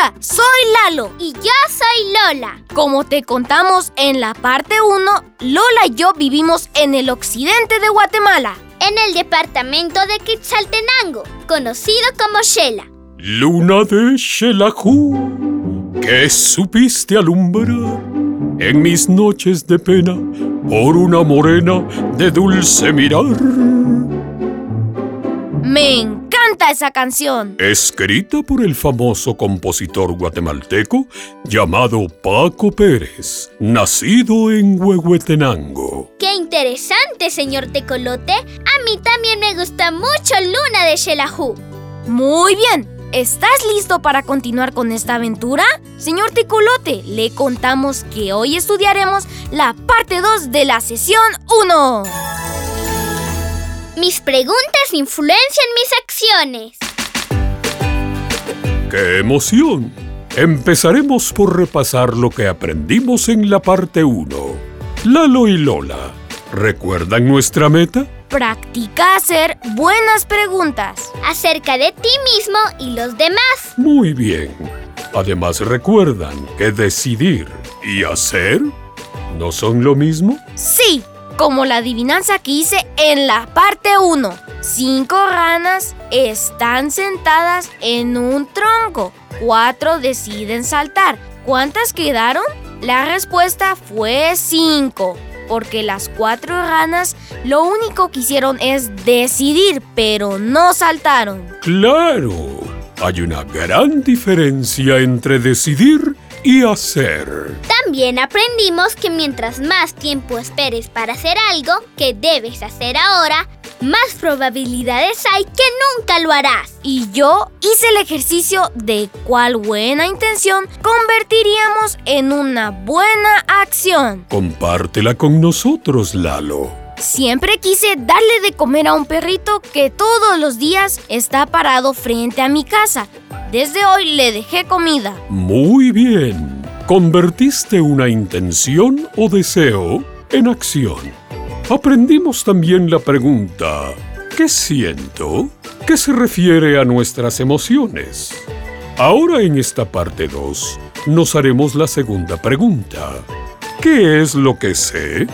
Hola, soy Lalo. Y yo soy Lola. Como te contamos en la parte 1, Lola y yo vivimos en el occidente de Guatemala, en el departamento de Quetzaltenango, conocido como Xela. Luna de Xelajú, que supiste alumbrar en mis noches de pena por una morena de dulce mirar. Me encanta esa canción. Escrita por el famoso compositor guatemalteco llamado Paco Pérez, nacido en Huehuetenango. ¡Qué interesante, señor Tecolote! A mí también me gusta mucho Luna de Xelajú. Muy bien. ¿Estás listo para continuar con esta aventura? Señor Tecolote, le contamos que hoy estudiaremos la parte 2 de la sesión 1. Mis preguntas influencian mis acciones. ¡Qué emoción! Empezaremos por repasar lo que aprendimos en la parte 1. Lalo y Lola, ¿recuerdan nuestra meta? Practica hacer buenas preguntas acerca de ti mismo y los demás. Muy bien. Además, ¿recuerdan que decidir y hacer no son lo mismo? Sí, como la adivinanza que hice en la parte 1. 5 ranas están sentadas en un tronco. 4 deciden saltar. ¿Cuántas quedaron? La respuesta fue 5. Porque las 4 ranas lo único que hicieron es decidir, pero no saltaron. ¡Claro! Hay una gran diferencia entre decidir y hacer. También aprendimos que mientras más tiempo esperes para hacer algo que debes hacer ahora, más probabilidades hay que nunca lo harás. Y yo hice el ejercicio de cuál buena intención convertiríamos en una buena acción. Compártela con nosotros, Lalo. Siempre quise darle de comer a un perrito que todos los días está parado frente a mi casa. Desde hoy le dejé comida. Muy bien. Convertiste una intención o deseo en acción. Aprendimos también la pregunta ¿qué siento? Que se refiere a nuestras emociones. Ahora en esta parte 2 nos haremos la segunda pregunta. ¿Qué es lo que sé?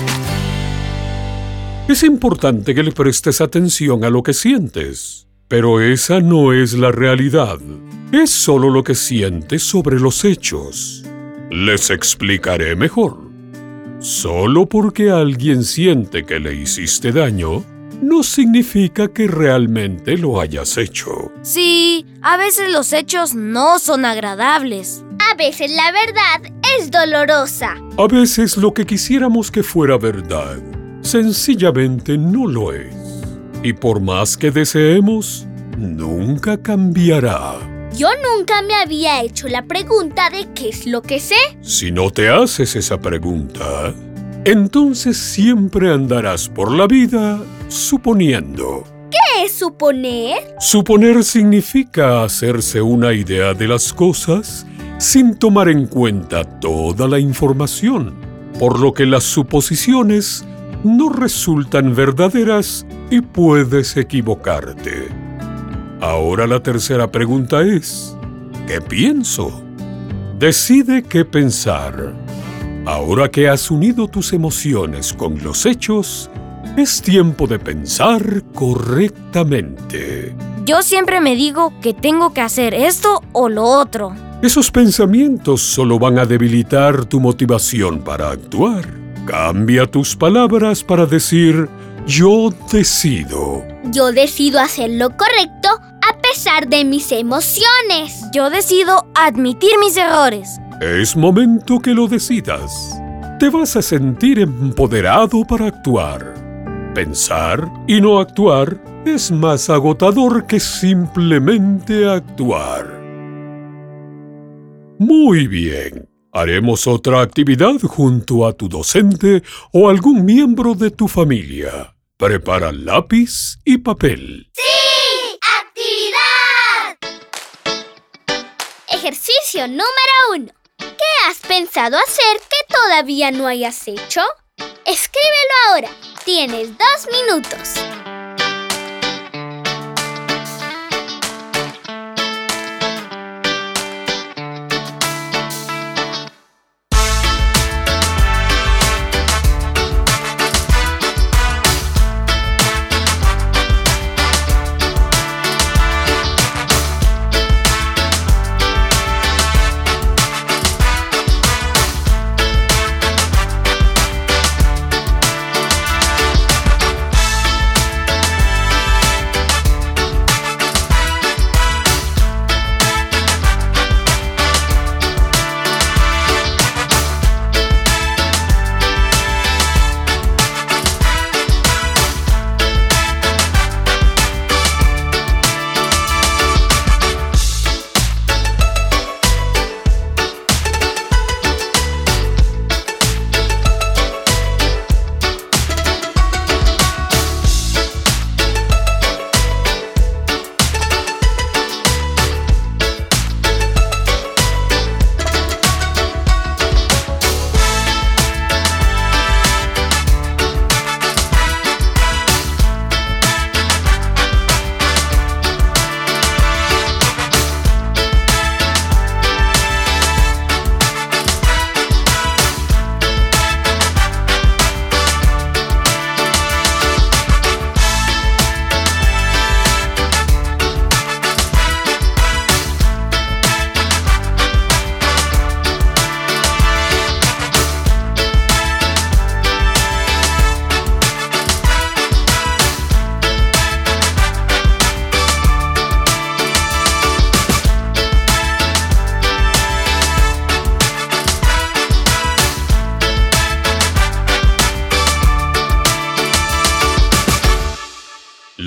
Es importante que le prestes atención a lo que sientes, pero esa no es la realidad. Es solo lo que sientes sobre los hechos. Les explicaré mejor. Solo porque alguien siente que le hiciste daño, no significa que realmente lo hayas hecho. Sí, a veces los hechos no son agradables. A veces la verdad es dolorosa. A veces lo que quisiéramos que fuera verdad, sencillamente no lo es. Y por más que deseemos, nunca cambiará. Yo nunca me había hecho la pregunta de qué es lo que sé. Si no te haces esa pregunta, entonces siempre andarás por la vida suponiendo. ¿Qué es suponer? Suponer significa hacerse una idea de las cosas sin tomar en cuenta toda la información, por lo que las suposiciones no resultan verdaderas y puedes equivocarte. Ahora la tercera pregunta es, ¿qué pienso? Decide qué pensar. Ahora que has unido tus emociones con los hechos, es tiempo de pensar correctamente. Yo siempre me digo que tengo que hacer esto o lo otro. Esos pensamientos solo van a debilitar tu motivación para actuar. Cambia tus palabras para decir, yo decido. Yo decido hacer lo correcto a pesar de mis emociones. Yo decido admitir mis errores. Es momento que lo decidas. Te vas a sentir empoderado para actuar. Pensar y no actuar es más agotador que simplemente actuar. Muy bien. Haremos otra actividad junto a tu docente o algún miembro de tu familia. Prepara lápiz y papel. ¡Sí! ¡Actividad! Ejercicio número 1. ¿Qué has pensado hacer que todavía no hayas hecho? Escríbelo ahora. Tienes 2 minutos.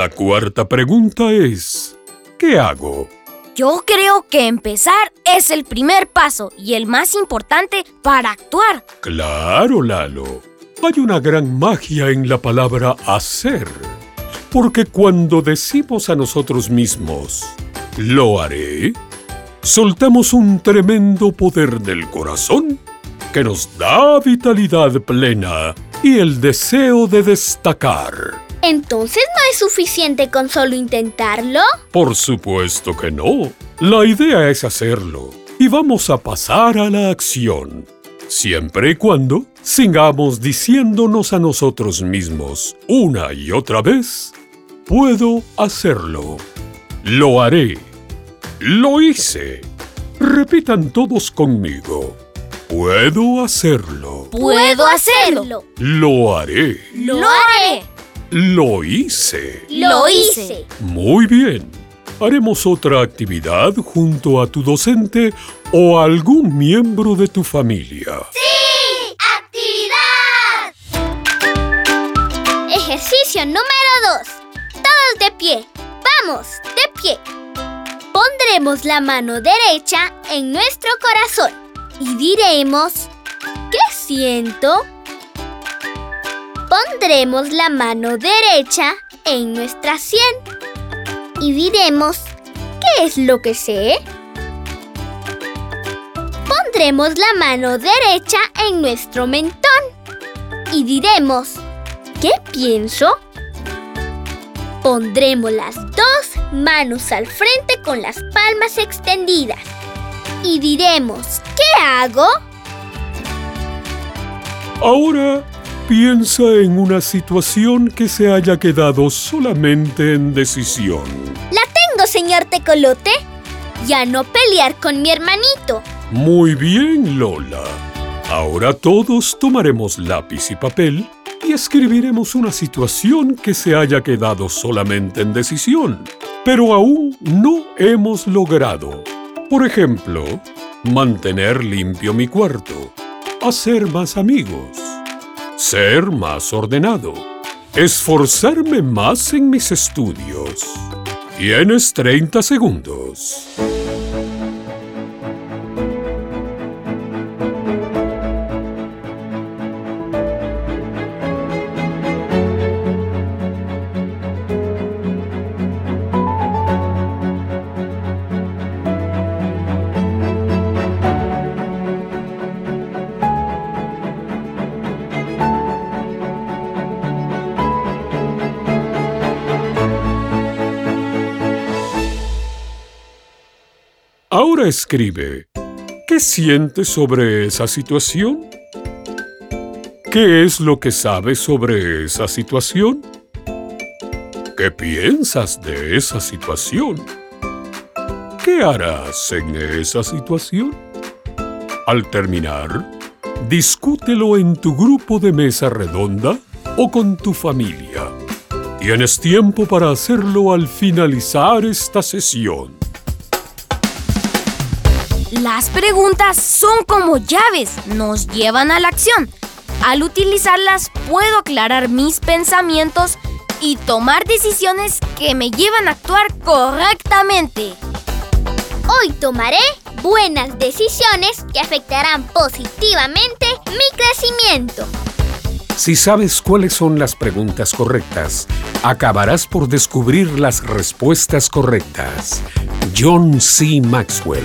La cuarta pregunta es, ¿qué hago? Yo creo que empezar es el primer paso y el más importante para actuar. Claro, Lalo. Hay una gran magia en la palabra hacer. Porque cuando decimos a nosotros mismos, «lo haré», soltamos un tremendo poder del corazón que nos da vitalidad plena y el deseo de destacar. ¿Entonces no es suficiente con solo intentarlo? Por supuesto que no. La idea es hacerlo y vamos a pasar a la acción. Siempre y cuando sigamos diciéndonos a nosotros mismos una y otra vez, «puedo hacerlo», «lo haré», «lo hice». Repitan todos conmigo. «Puedo hacerlo». ¡Puedo hacerlo! «Lo haré». ¡Lo haré! «Lo hice». ¡Lo hice! Muy bien. Haremos otra actividad junto a tu docente o a algún miembro de tu familia. ¡Sí! ¡Actividad! Ejercicio número 2. Todos de pie. ¡Vamos! De pie. Pondremos la mano derecha en nuestro corazón y diremos, ¿qué siento? Pondremos la mano derecha en nuestra sien y diremos, ¿qué es lo que sé? Pondremos la mano derecha en nuestro mentón y diremos, ¿qué pienso? Pondremos las dos manos al frente con las palmas extendidas y diremos, ¿qué hago? Ahora, piensa en una situación que se haya quedado solamente en decisión. La tengo, señor Tecolote. Ya no pelear con mi hermanito. Muy bien, Lola. Ahora todos tomaremos lápiz y papel y escribiremos una situación que se haya quedado solamente en decisión, pero aún no hemos logrado. Por ejemplo, mantener limpio mi cuarto, hacer más amigos, ser más ordenado, esforzarme más en mis estudios. Tienes 30 segundos. Ahora escribe, ¿qué sientes sobre esa situación? ¿Qué es lo que sabes sobre esa situación? ¿Qué piensas de esa situación? ¿Qué harás en esa situación? Al terminar, discútelo en tu grupo de mesa redonda o con tu familia. Tienes tiempo para hacerlo al finalizar esta sesión. Las preguntas son como llaves, nos llevan a la acción. Al utilizarlas puedo aclarar mis pensamientos y tomar decisiones que me llevan a actuar correctamente. Hoy tomaré buenas decisiones que afectarán positivamente mi crecimiento. Si sabes cuáles son las preguntas correctas, acabarás por descubrir las respuestas correctas. John C. Maxwell.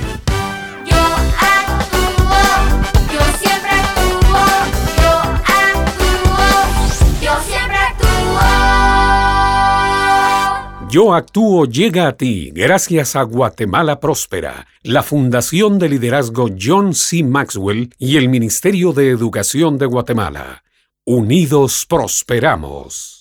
Yo Actúo llega a ti gracias a Guatemala Próspera, la Fundación de Liderazgo John C. Maxwell y el Ministerio de Educación de Guatemala. Unidos prosperamos.